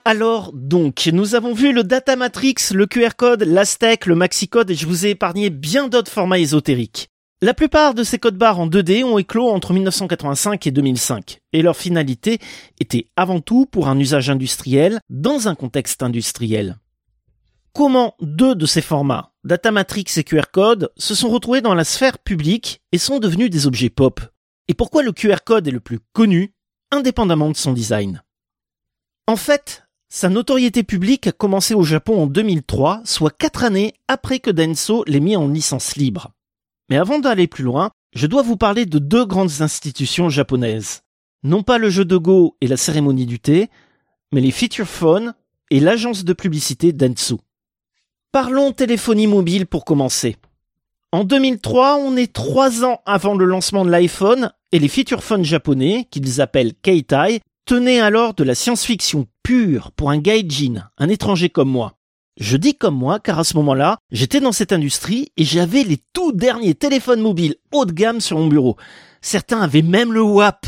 Alors donc, nous avons vu le Data Matrix, le QR code, l'Aztec, le Maxicode et je vous ai épargné bien d'autres formats ésotériques. La plupart de ces codes barres en 2D ont éclos entre 1985 et 2005 et leur finalité était avant tout pour un usage industriel dans un contexte industriel. Comment deux de ces formats, Data Matrix et QR code, se sont retrouvés dans la sphère publique et sont devenus des objets pop? Et pourquoi le QR code est le plus connu, indépendamment de son design? En fait, sa notoriété publique a commencé au Japon en 2003, soit 4 années après que Denso l'ait mis en licence libre. Mais avant d'aller plus loin, je dois vous parler de deux grandes institutions japonaises. Non pas le jeu de Go et la cérémonie du thé, mais les feature phones et l'agence de publicité Dentsu. Parlons téléphonie mobile pour commencer. En 2003, on est 3 ans avant le lancement de l'iPhone et les feature phones japonais, qu'ils appellent Keitai, tenaient alors de la science-fiction pure pour un gaijin, un étranger comme moi. Je dis comme moi car à ce moment-là, j'étais dans cette industrie et j'avais les tout derniers téléphones mobiles haut de gamme sur mon bureau. Certains avaient même le WAP.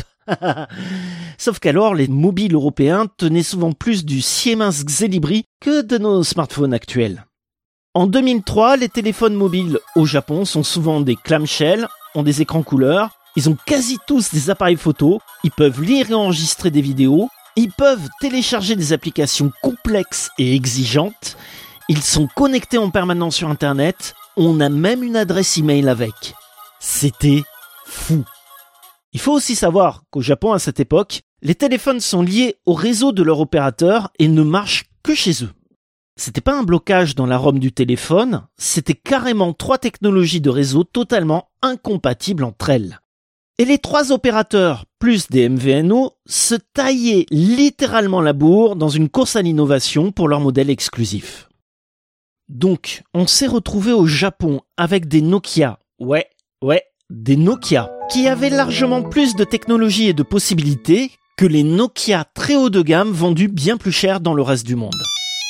Sauf qu'alors, les mobiles européens tenaient souvent plus du Siemens Xelibri que de nos smartphones actuels. En 2003, les téléphones mobiles au Japon sont souvent des clamshells, ont des écrans couleurs, ils ont quasi tous des appareils photo, ils peuvent lire et enregistrer des vidéos, ils peuvent télécharger des applications complexes et exigeantes, ils sont connectés en permanence sur Internet, on a même une adresse email avec. C'était fou. Il faut aussi savoir qu'au Japon à cette époque, les téléphones sont liés au réseau de leur opérateur et ne marchent que chez eux. C'était pas un blocage dans la ROM du téléphone, c'était carrément 3 technologies de réseau totalement incompatibles entre elles. Et les 3 opérateurs, plus des MVNO, se taillaient littéralement la bourre dans une course à l'innovation pour leur modèle exclusif. Donc, on s'est retrouvé au Japon avec des Nokia, des Nokia, qui avaient largement plus de technologie et de possibilités que les Nokia très haut de gamme vendus bien plus cher dans le reste du monde.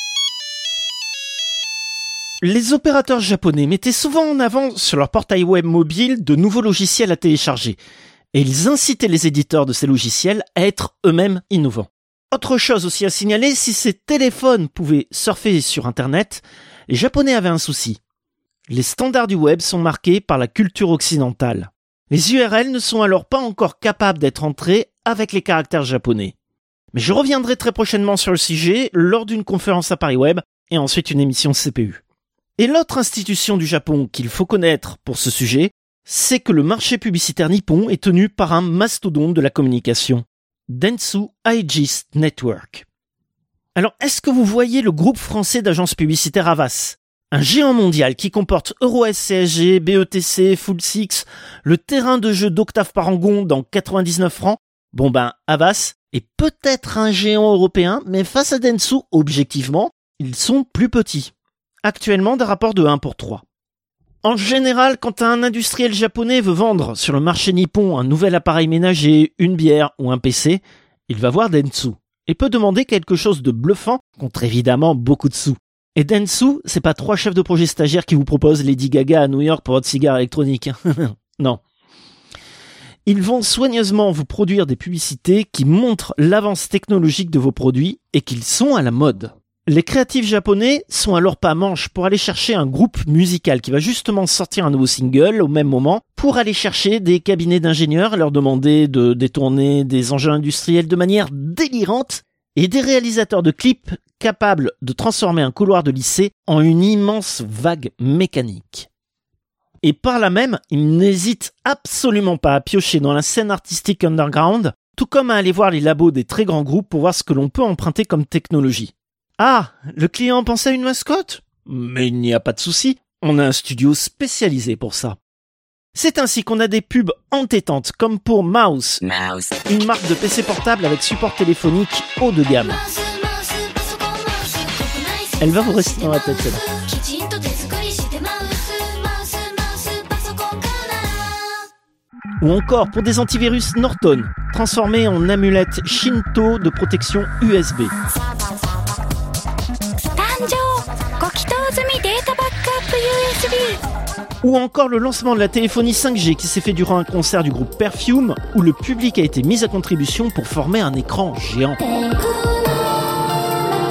Les opérateurs japonais mettaient souvent en avant sur leur portail web mobile de nouveaux logiciels à télécharger, et ils incitaient les éditeurs de ces logiciels à être eux-mêmes innovants. Autre chose aussi à signaler, si ces téléphones pouvaient surfer sur Internet, les Japonais avaient un souci. Les standards du web sont marqués par la culture occidentale. Les URL ne sont alors pas encore capables d'être entrés avec les caractères japonais. Mais je reviendrai très prochainement sur le sujet lors d'une conférence à Paris Web et ensuite une émission CPU. Et l'autre institution du Japon qu'il faut connaître pour ce sujet, c'est que le marché publicitaire nippon est tenu par un mastodonte de la communication, Dentsu Aegis Network. Alors, est-ce que vous voyez le groupe français d'agences publicitaires Havas ? Un géant mondial qui comporte EuroS CSG, BETC, Full Six, le terrain de jeu d'Octave Parangon dans 99 francs. Havas est peut-être un géant européen, mais face à Dentsu, objectivement, ils sont plus petits. Actuellement, des rapports de 1:3. En général, quand un industriel japonais veut vendre sur le marché nippon un nouvel appareil ménager, une bière ou un PC, il va voir Dentsu et peut demander quelque chose de bluffant contre évidemment beaucoup de sous. Et Dentsu, c'est pas 3 chefs de projet stagiaires qui vous proposent Lady Gaga à New York pour votre cigare électronique. Non. Ils vont soigneusement vous produire des publicités qui montrent l'avance technologique de vos produits et qu'ils sont à la mode. Les créatifs japonais sont alors pas manches pour aller chercher un groupe musical qui va justement sortir un nouveau single au même moment pour aller chercher des cabinets d'ingénieurs et leur demander de détourner des enjeux industriels de manière délirante et des réalisateurs de clips capables de transformer un couloir de lycée en une immense vague mécanique. Et par là même, ils n'hésitent absolument pas à piocher dans la scène artistique underground, tout comme à aller voir les labos des très grands groupes pour voir ce que l'on peut emprunter comme technologie. Ah, le client pensait à une mascotte ? Mais il n'y a pas de souci, on a un studio spécialisé pour ça. C'est ainsi qu'on a des pubs entêtantes comme pour Mouse, une marque de PC portable avec support téléphonique haut de gamme. Elle va vous rester dans la tête celle-là. Ou encore pour des antivirus Norton, transformés en amulettes Shinto de protection USB. Ou encore le lancement de la téléphonie 5G qui s'est fait durant un concert du groupe Perfume où le public a été mis à contribution pour former un écran géant.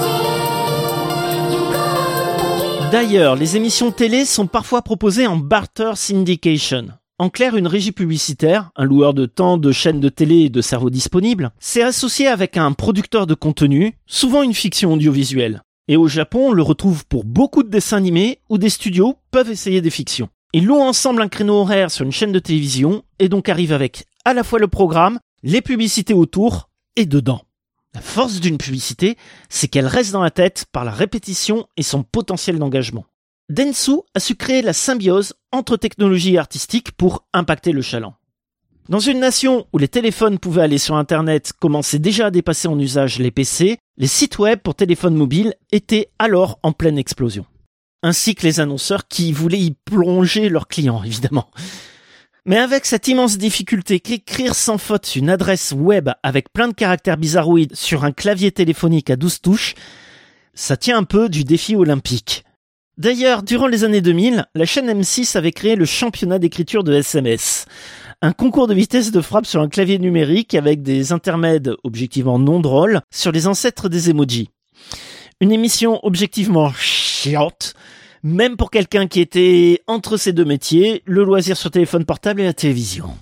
D'ailleurs, les émissions télé sont parfois proposées en barter syndication. En clair, une régie publicitaire, un loueur de temps, de chaînes de télé et de cerveaux disponibles, s'est associé avec un producteur de contenu, souvent une fiction audiovisuelle. Et au Japon, on le retrouve pour beaucoup de dessins animés où des studios peuvent essayer des fictions. Ils louent ensemble un créneau horaire sur une chaîne de télévision et donc arrivent avec à la fois le programme, les publicités autour et dedans. La force d'une publicité, c'est qu'elle reste dans la tête par la répétition et son potentiel d'engagement. Dentsu a su créer la symbiose entre technologie et artistique pour impacter le chaland. Dans une nation où les téléphones pouvaient aller sur Internet commençaient déjà à dépasser en usage les PC, les sites web pour téléphones mobiles étaient alors en pleine explosion. Ainsi que les annonceurs qui voulaient y plonger leurs clients, évidemment. Mais avec cette immense difficulté qu'écrire sans faute une adresse web avec plein de caractères bizarroïdes sur un clavier téléphonique à 12 touches, ça tient un peu du défi olympique. D'ailleurs, durant les années 2000, la chaîne M6 avait créé le championnat d'écriture de SMS. Un concours de vitesse de frappe sur un clavier numérique avec des intermèdes objectivement non drôles sur les ancêtres des emojis. Une émission objectivement chiante, même pour quelqu'un qui était entre ces deux métiers, le loisir sur téléphone portable et la télévision.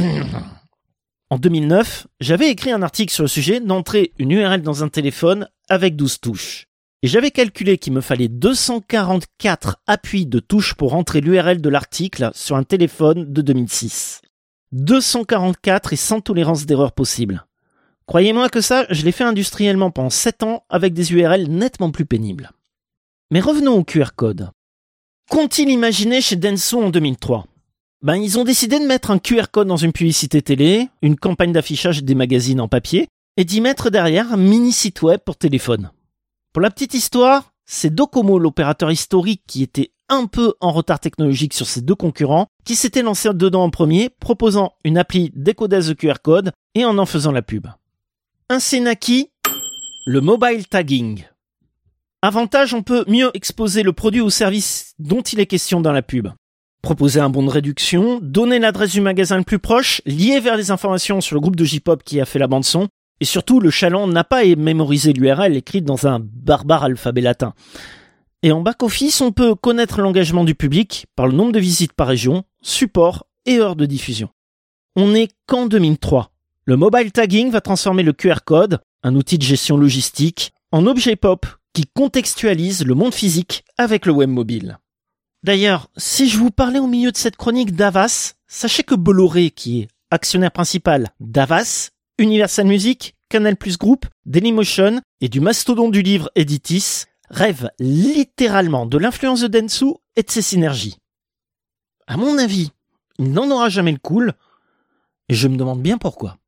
En 2009, j'avais écrit un article sur le sujet d'entrer une URL dans un téléphone avec 12 touches. Et j'avais calculé qu'il me fallait 244 appuis de touches pour entrer l'URL de l'article sur un téléphone de 2006. 244 et sans tolérance d'erreur possible. Croyez-moi que ça, je l'ai fait industriellement pendant 7 ans avec des URL nettement plus pénibles. Mais revenons au QR code. Qu'ont-ils imaginé chez Dentsu en 2003 ? Ils ont décidé de mettre un QR code dans une publicité télé, une campagne d'affichage des magazines en papier, et d'y mettre derrière un mini site web pour téléphone. Pour la petite histoire, c'est Docomo, l'opérateur historique qui était un peu en retard technologique sur ses deux concurrents, qui s'était lancé dedans en premier, proposant une appli décodeuse de QR code et en faisant la pub. Ainsi naquit le mobile tagging. Avantage, on peut mieux exposer le produit ou service dont il est question dans la pub. Proposer un bon de réduction, donner l'adresse du magasin le plus proche, lier vers les informations sur le groupe de J-pop qui a fait la bande-son, et surtout, le chaland n'a pas à mémoriser l'URL écrite dans un barbare alphabet latin. Et en back-office, on peut connaître l'engagement du public par le nombre de visites par région, support et heures de diffusion. On n'est qu'en 2003. Le mobile tagging va transformer le QR code, un outil de gestion logistique, en objet pop qui contextualise le monde physique avec le web mobile. D'ailleurs, si je vous parlais au milieu de cette chronique d'Havas, sachez que Bolloré, qui est actionnaire principal d'Havas, Universal Music, Canal+ Group, Dailymotion et du mastodonte du livre Editis rêvent littéralement de l'influence de Dentsu et de ses synergies. À mon avis, il n'en aura jamais le cool, et je me demande bien pourquoi.